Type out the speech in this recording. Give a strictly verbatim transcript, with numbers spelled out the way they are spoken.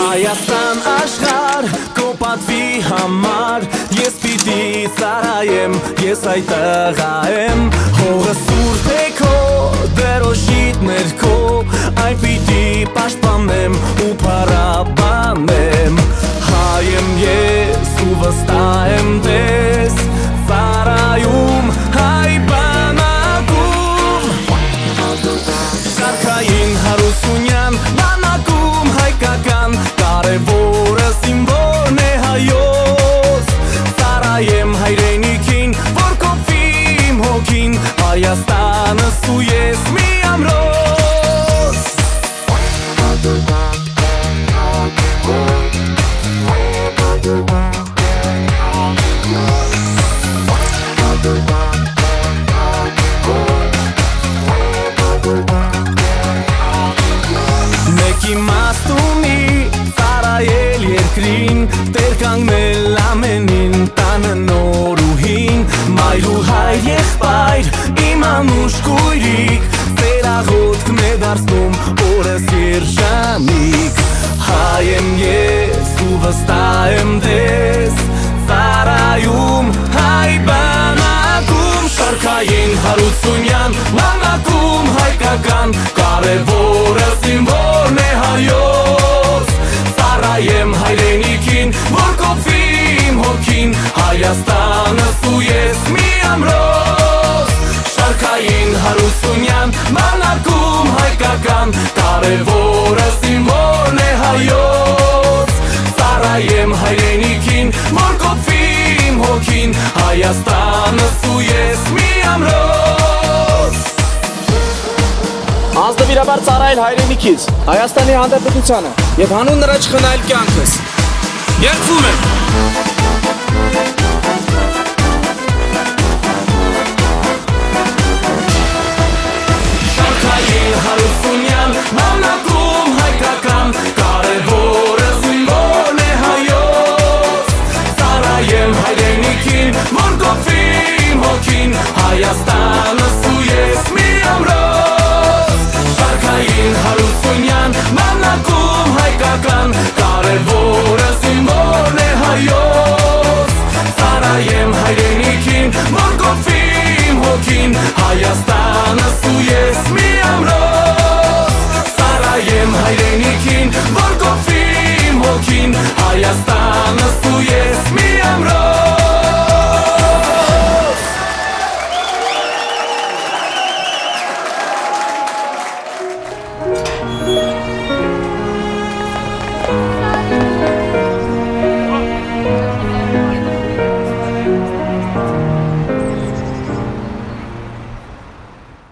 Հայաստան աշխարհ կոպատվի համար ես պիտի ծառայեմ, ես այդ տղա եմ հողը սուրբ է քո դրոշիդ ներքո այն պիտի պաշտպանեմ ու փառաբանեմ հայ եմ ես ու վստահ եմ դες ծառայում հայ բանակում Շարքային Հարությունյան բանակում հայկական կարևորը սիմվոլն է հայոց Ծառայեմ հայրենիքին որ կոփվի իմ հոգին Հայաստանս ու ես մի ամրոց Իմաստունի ծառայել երկրին Տեր կանգնել ամենին տանը նորուհին Մայր ու հայր եղբայր իմ անուշ կույրիկ Ծերաղոտքն է դարձնում օրս երջանիկ Հայ եմ ես ու վստահ եմ դες Ծառայում հայ բանակում Շարքային Հարությունյան բանակում հայկական Կարևորը սիմվոլն է հայոց Ծառայեմ հայրենիքին որ կոփվի իմ հոգին Հայաստանս ու ես մի ամրոց Շարքային Հարությունյան բանակում հայկական Կարևորը սիմվոլն է հայոց Ծառայեմ հայրենիքին որ կոփվի իմ հոգին Հայաստանս ու ես մի ամրոց Ազնվիրաբար ծառայել հայրենիքից, Հայաստանի Հանրապետությանը և հանուն նրա չխնայել կյանքս։ Երգվում եմ։